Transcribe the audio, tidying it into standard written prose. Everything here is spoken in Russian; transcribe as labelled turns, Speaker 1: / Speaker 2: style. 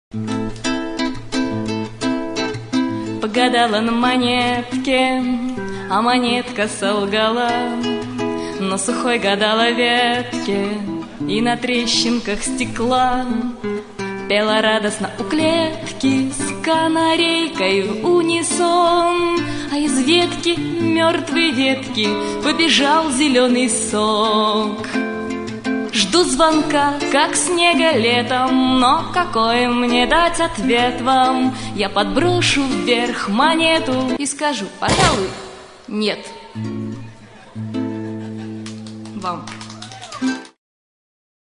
Speaker 1: Погадала на монетке, а монетка солгала. На сухой гадала ветке и на трещинках стекла. Пела радостно у клетки с канарейкой в унисон, а из ветки, мертвой ветки, побежал зеленый сок. Жду звонка, как снега летом, но какой мне дать ответ вам? Я подброшу вверх монету и скажу, пожалуй, нет. Вам.